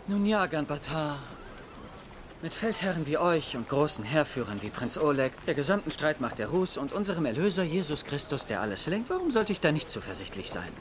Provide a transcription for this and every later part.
Nun ja, Ganbatar. Mit Feldherren wie euch und großen Heerführern wie Prinz Oleg, der gesamten Streitmacht der Rus und unserem Erlöser Jesus Christus, der alles lenkt, warum sollte ich da nicht zuversichtlich sein?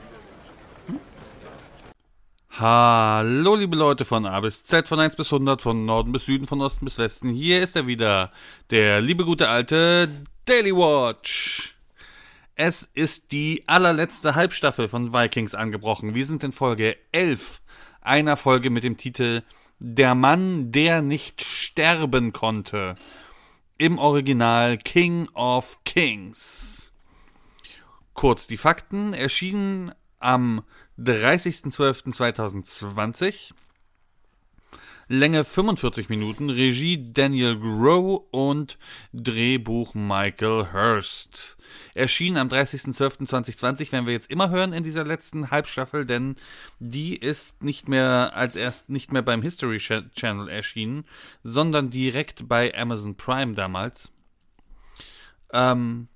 Hallo liebe Leute von A bis Z, von 1 bis 100, von Norden bis Süden, von Osten bis Westen. Hier ist er wieder, der liebe gute alte Daily Watch. Es ist die allerletzte Halbstaffel von Vikings angebrochen. Wir sind in Folge 11 einer Folge mit dem Titel Der Mann, der nicht sterben konnte. Im Original King of Kings. Kurz die Fakten: erschienen am 30.12.2020. Länge 45 Minuten, Regie Daniel Groh und Drehbuch Michael Hurst. Erschien am 30.12.2020, werden wir jetzt immer hören in dieser letzten Halbstaffel, denn die ist nicht mehr beim History Channel erschienen, sondern direkt bei Amazon Prime damals. Ja.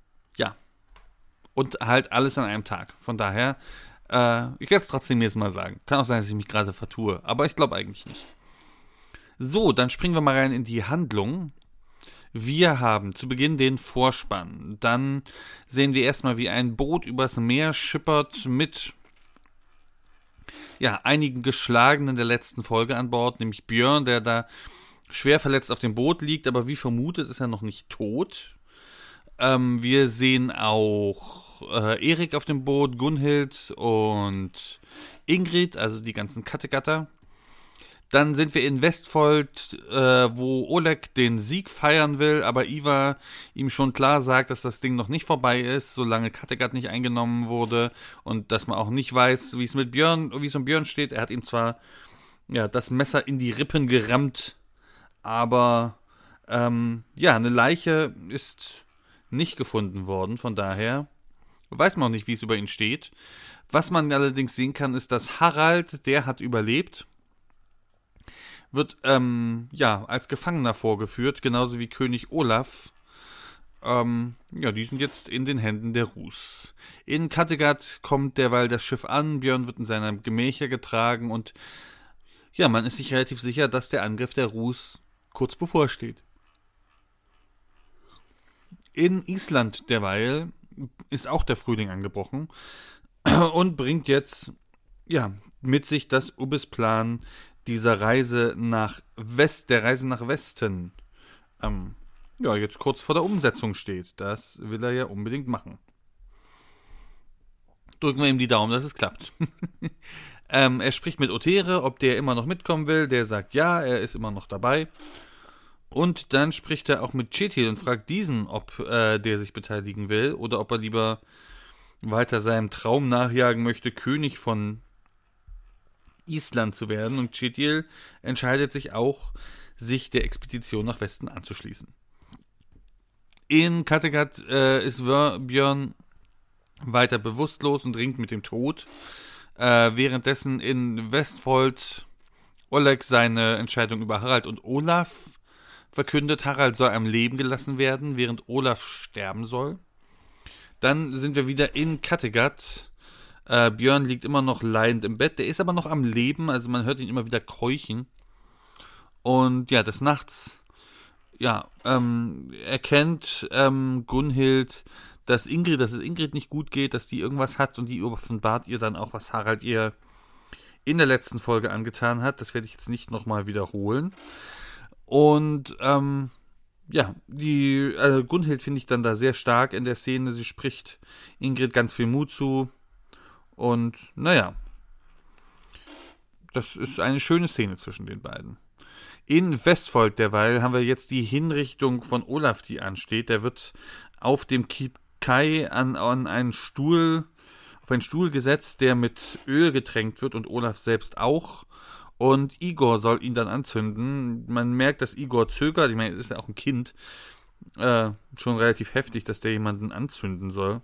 Und halt alles an einem Tag. Von daher, ich werde es trotzdem jetzt mal sagen. Kann auch sein, dass ich mich gerade vertue, aber ich glaube eigentlich nicht. So, dann springen wir mal rein in die Handlung. Wir haben zu Beginn den Vorspann. Dann sehen wir erstmal, wie ein Boot übers Meer schippert mit einigen Geschlagenen der letzten Folge an Bord, nämlich Björn, der da schwer verletzt auf dem Boot liegt, aber wie vermutet ist er noch nicht tot. Wir sehen auch Erik auf dem Boot, Gunhild und Ingrid, also die ganzen Kattegatter. Dann sind wir in Vestfold, wo Oleg den Sieg feiern will, aber Ivar ihm schon klar sagt, dass das Ding noch nicht vorbei ist, solange Kattegat nicht eingenommen wurde und dass man auch nicht weiß, wie es um Björn steht. Er hat ihm zwar das Messer in die Rippen gerammt, aber eine Leiche ist nicht gefunden worden, von daher weiß man auch nicht, wie es über ihn steht. Was man allerdings sehen kann, ist, dass Harald, der hat überlebt, wird als Gefangener vorgeführt, genauso wie König Olaf. Die sind jetzt in den Händen der Rus. In Kattegat kommt derweil das Schiff an, Björn wird in seiner Gemächer getragen und man ist sich relativ sicher, dass der Angriff der Rus kurz bevorsteht. In Island derweil ist auch der Frühling angebrochen und bringt jetzt mit sich, dass Ubbes Plan dieser Reise nach Westen jetzt kurz vor der Umsetzung steht. Das will er ja unbedingt machen. Drücken wir ihm die Daumen, dass es klappt. Er spricht mit Otere, ob der immer noch mitkommen will. Der sagt ja, er ist immer noch dabei. Und dann spricht er auch mit Kjetil und fragt diesen, ob der sich beteiligen will oder ob er lieber weiter seinem Traum nachjagen möchte, König von Island zu werden, und Kjetil entscheidet sich auch, sich der Expedition nach Westen anzuschließen. In Kattegat ist Björn weiter bewusstlos und ringt mit dem Tod, währenddessen in Vestfold Oleg seine Entscheidung über Harald und Olaf verkündet. Harald soll am Leben gelassen werden, während Olaf sterben soll. Dann sind wir wieder in Kattegat. Björn liegt immer noch leidend im Bett. Der ist aber noch am Leben, also man hört ihn immer wieder keuchen. Und des Nachts, erkennt Gunhild, dass es Ingrid nicht gut geht, dass die irgendwas hat, und die offenbart ihr dann auch, was Harald ihr in der letzten Folge angetan hat. Das werde ich jetzt nicht nochmal wiederholen. Und Gunhild finde ich dann da sehr stark in der Szene. Sie spricht Ingrid ganz viel Mut zu. Und das ist eine schöne Szene zwischen den beiden. In Vestfold derweil haben wir jetzt die Hinrichtung von Olaf, die ansteht. Der wird auf dem Kai an einen Stuhl gesetzt, der mit Öl getränkt wird, und Olaf selbst auch. Und Igor soll ihn dann anzünden. Man merkt, dass Igor zögert. Ich meine, er ist ja auch ein Kind. Schon relativ heftig, dass der jemanden anzünden soll.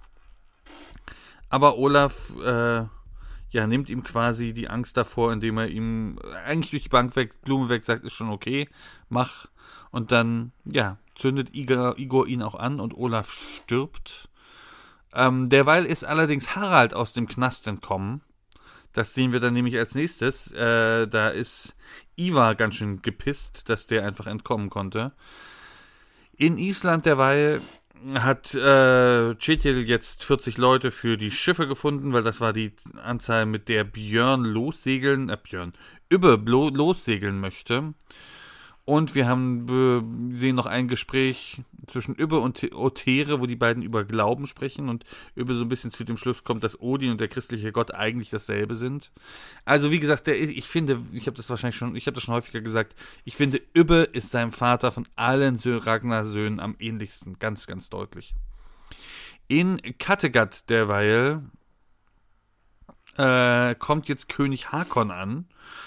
Aber Olaf nimmt ihm quasi die Angst davor, indem er ihm eigentlich durch die Bank weg, Blume weg sagt, ist schon okay, mach. Und dann, zündet Igor ihn auch an und Olaf stirbt. Derweil ist allerdings Harald aus dem Knast entkommen. Das sehen wir dann nämlich als nächstes. Da ist Ivar ganz schön gepisst, dass der einfach entkommen konnte. In Island derweil hat Kjetil jetzt 40 Leute für die Schiffe gefunden, weil das war die Anzahl, mit der Björn lossegeln möchte. Und wir sehen noch ein Gespräch zwischen Ubbe und Otere, wo die beiden über Glauben sprechen und Ubbe so ein bisschen zu dem Schluss kommt, dass Odin und der christliche Gott eigentlich dasselbe sind. Also wie gesagt, ich finde, ich habe das schon häufiger gesagt, ich finde, Ubbe ist seinem Vater von allen Ragnar-Söhnen am ähnlichsten, ganz, ganz deutlich. In Kattegat derweil kommt jetzt König Hakon an.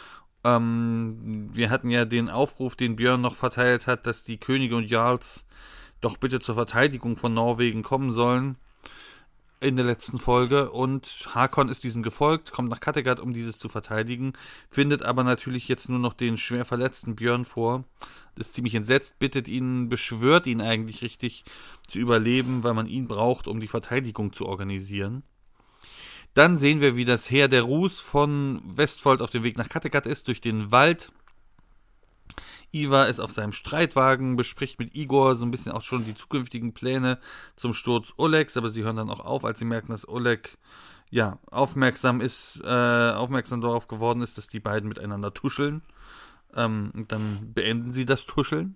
Wir hatten ja den Aufruf, den Björn noch verteilt hat, dass die Könige und Jarls doch bitte zur Verteidigung von Norwegen kommen sollen in der letzten Folge, und Hakon ist diesem gefolgt, kommt nach Kattegat, um dieses zu verteidigen, findet aber natürlich jetzt nur noch den schwer verletzten Björn vor, ist ziemlich entsetzt, beschwört ihn eigentlich richtig zu überleben, weil man ihn braucht, um die Verteidigung zu organisieren. Dann sehen wir, wie das Heer der Rus von Vestfold auf dem Weg nach Kattegat ist, durch den Wald. Ivar ist auf seinem Streitwagen, bespricht mit Igor so ein bisschen auch schon die zukünftigen Pläne zum Sturz Olegs, aber sie hören dann auch auf, als sie merken, dass Oleg aufmerksam darauf geworden ist, dass die beiden miteinander tuscheln. Und dann beenden sie das Tuscheln.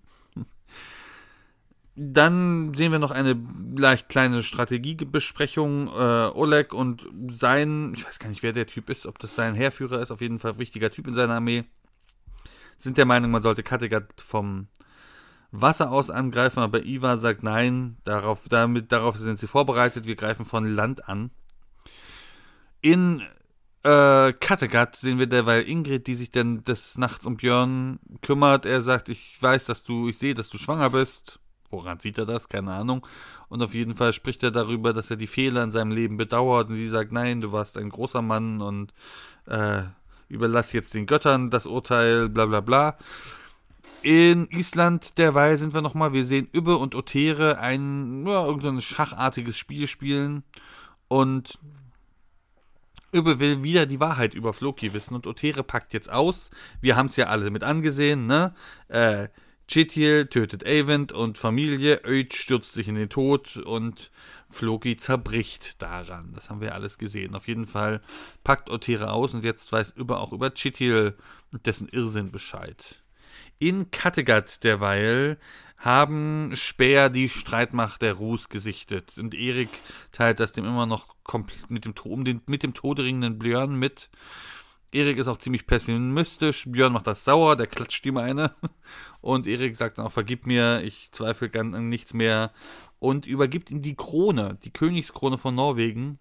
Dann sehen wir noch eine leicht kleine Strategiebesprechung. Oleg und ich weiß gar nicht, wer der Typ ist, ob das sein Heerführer ist, auf jeden Fall ein wichtiger Typ in seiner Armee, sind der Meinung, man sollte Kattegat vom Wasser aus angreifen, aber Ivar sagt nein, darauf sind sie vorbereitet, wir greifen von Land an. In Kattegat sehen wir derweil Ingrid, die sich dann des Nachts um Björn kümmert. Er sagt, ich sehe, dass du schwanger bist. Woran sieht er das? Keine Ahnung. Und auf jeden Fall spricht er darüber, dass er die Fehler in seinem Leben bedauert. Und sie sagt, nein, du warst ein großer Mann und überlass jetzt den Göttern das Urteil, bla bla bla. In Island derweil sind wir nochmal, wir sehen Ubbe und Otere irgendein schachartiges Spiel spielen. Und Ubbe will wieder die Wahrheit über Floki wissen und Otere packt jetzt aus. Wir haben es ja alle mit angesehen, ne? Kjetil tötet Eyvind und Familie, Öd stürzt sich in den Tod und Floki zerbricht daran. Das haben wir alles gesehen. Auf jeden Fall packt Otere aus und jetzt weiß Ubbe auch über Kjetil und dessen Irrsinn Bescheid. In Kattegat derweil haben Speer die Streitmacht der Rus gesichtet und Erik teilt das dem immer noch mit dem todringenden Björn mit. Erik ist auch ziemlich pessimistisch, Björn macht das sauer, der klatscht ihm eine und Erik sagt dann auch, vergib mir, ich zweifle an nichts mehr und übergibt ihm die Krone, die Königskrone von Norwegen,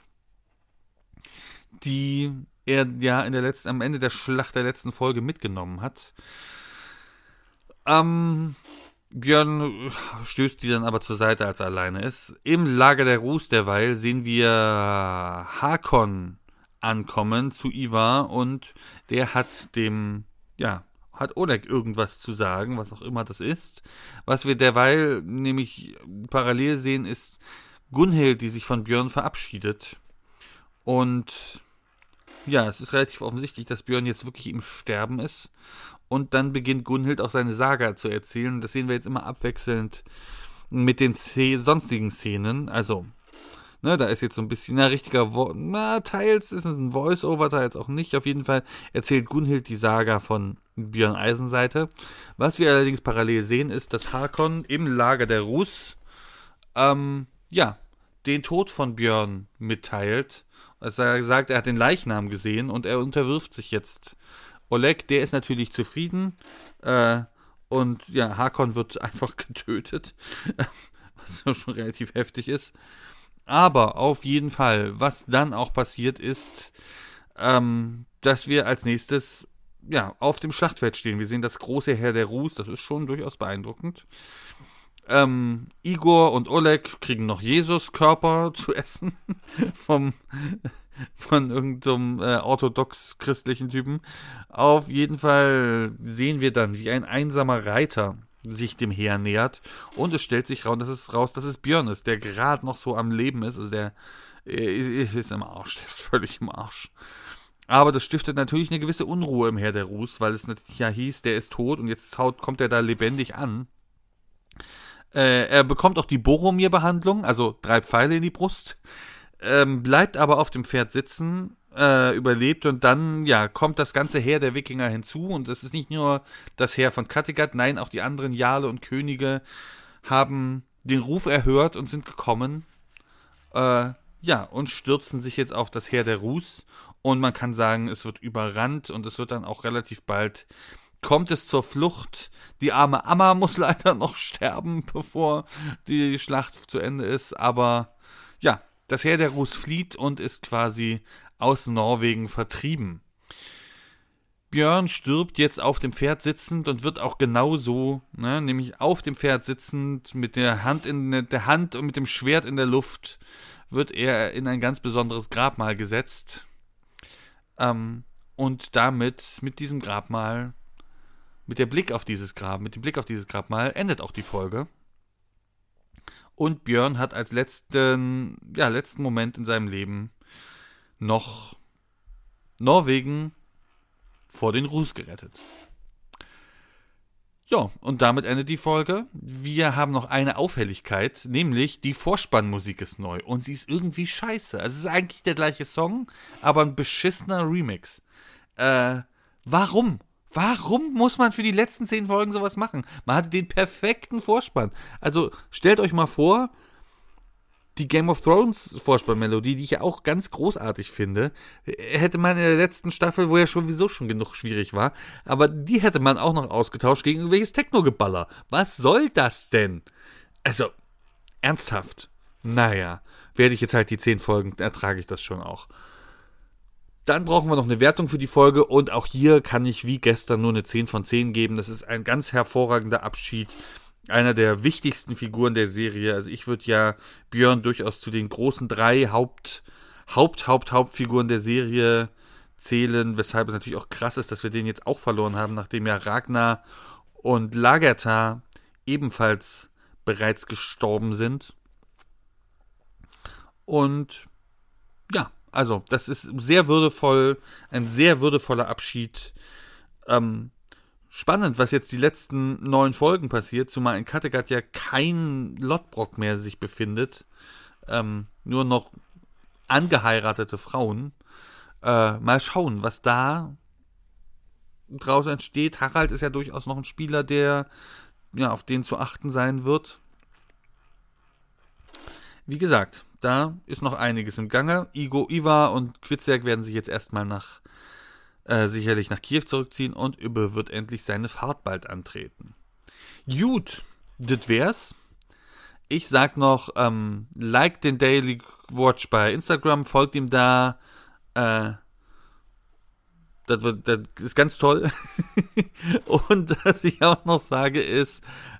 die er ja am Ende der Schlacht der letzten Folge mitgenommen hat. Björn stößt die dann aber zur Seite, als er alleine ist. Im Lager der Rus derweil sehen wir Hakon ankommen zu Ivar und der hat hat Oleg irgendwas zu sagen, was auch immer das ist. Was wir derweil nämlich parallel sehen, ist Gunhild, die sich von Björn verabschiedet. Und ja, es ist relativ offensichtlich, dass Björn jetzt wirklich im Sterben ist. Und dann beginnt Gunhild auch seine Saga zu erzählen. Das sehen wir jetzt immer abwechselnd mit den sonstigen Szenen. Also, da ist jetzt so ein bisschen teils ist es ein Voice-Over, teils auch nicht. Auf jeden Fall erzählt Gunhild die Saga von Björn Eisenseite. Was wir allerdings parallel sehen, ist, dass Hakon im Lager der Rus den Tod von Björn mitteilt. Also er sagt, er hat den Leichnam gesehen und er unterwirft sich jetzt Oleg, der ist natürlich zufrieden und Hakon wird einfach getötet, was ja schon relativ heftig ist. Aber auf jeden Fall, was dann auch passiert ist, dass wir als nächstes auf dem Schlachtfeld stehen. Wir sehen das große Heer der Rus, das ist schon durchaus beeindruckend. Igor und Oleg kriegen noch Jesus-Körper zu essen von irgendeinem orthodox-christlichen Typen. Auf jeden Fall sehen wir dann, wie ein einsamer Reiter sich dem Heer nähert und es stellt sich raus, dass es Björn ist, der gerade noch so am Leben ist. Also der ist im Arsch, der ist völlig im Arsch. Aber das stiftet natürlich eine gewisse Unruhe im Herr der Rus, weil es natürlich ja hieß, der ist tot und jetzt kommt er da lebendig an. Er bekommt auch die Boromir-Behandlung, also 3 Pfeile in die Brust, bleibt aber auf dem Pferd sitzen, überlebt und dann, ja, kommt das ganze Heer der Wikinger hinzu und es ist nicht nur das Heer von Kattegat, nein, auch die anderen Jarle und Könige haben den Ruf erhört und sind gekommen, ja, und stürzen sich jetzt auf das Heer der Rus und man kann sagen, es wird überrannt und es wird dann auch relativ bald, kommt es zur Flucht. Die arme Amma muss leider noch sterben, bevor die Schlacht zu Ende ist, aber ja, das Heer der Rus flieht und ist quasi aus Norwegen vertrieben. Björn stirbt jetzt auf dem Pferd sitzend und wird auch genauso, ne, nämlich auf dem Pferd sitzend, mit der Hand in der Hand und mit dem Schwert in der Luft, wird er in ein ganz besonderes Grabmal gesetzt. Und damit, mit diesem Grabmal, mit dem Blick auf dieses Grabmal, endet auch die Folge. Und Björn hat als letzten Moment in seinem Leben noch Norwegen vor den Rus gerettet. Ja, und damit endet die Folge. Wir haben noch eine Auffälligkeit, nämlich die Vorspannmusik ist neu und sie ist irgendwie scheiße. Also es ist eigentlich der gleiche Song, aber ein beschissener Remix. Warum? Warum muss man für die letzten 10 Folgen sowas machen? Man hatte den perfekten Vorspann. Also stellt euch mal vor, die Game of Thrones Vorspannmelodie, die ich ja auch ganz großartig finde, hätte man in der letzten Staffel, wo ja sowieso schon genug schwierig war, aber die hätte man auch noch ausgetauscht gegen irgendwelches Techno-Geballer. Was soll das denn? Also, ernsthaft. Naja, werde ich jetzt halt die 10 Folgen, ertrage ich das schon auch. Dann brauchen wir noch eine Wertung für die Folge und auch hier kann ich wie gestern nur eine 10 von 10 geben. Das ist ein ganz hervorragender Abschied. Einer der wichtigsten Figuren der Serie. Also ich würde ja Björn durchaus zu den großen 3 Hauptfiguren der Serie zählen, weshalb es natürlich auch krass ist, dass wir den jetzt auch verloren haben, nachdem ja Ragnar und Lagertha ebenfalls bereits gestorben sind. Und ja, also das ist sehr würdevoll, ein sehr würdevoller Abschied. Spannend, was jetzt die letzten 9 Folgen passiert, zumal in Kattegat ja kein Lodbrok mehr sich befindet. Nur noch angeheiratete Frauen. Mal schauen, was da draus entsteht. Harald ist ja durchaus noch ein Spieler, der ja auf den zu achten sein wird. Wie gesagt, da ist noch einiges im Gange. Ivar und Kwitzerk werden sich jetzt erstmal sicherlich nach Kiew zurückziehen und Ubbe wird endlich seine Fahrt bald antreten. Gut, das wär's. Ich sag noch, like den Daily Watch bei Instagram, folgt ihm da. Das ist ganz toll. Und was ich auch noch sage ist,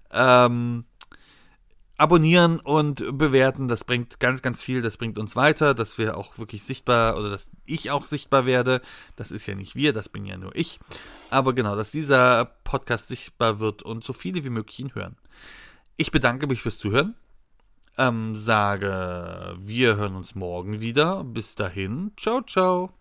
abonnieren und bewerten, das bringt ganz, ganz viel, das bringt uns weiter, dass wir auch wirklich sichtbar, oder dass ich auch sichtbar werde, das ist ja nicht wir, das bin ja nur ich, aber genau, dass dieser Podcast sichtbar wird und so viele wie möglich ihn hören. Ich bedanke mich fürs Zuhören, sage, wir hören uns morgen wieder, bis dahin, ciao, ciao.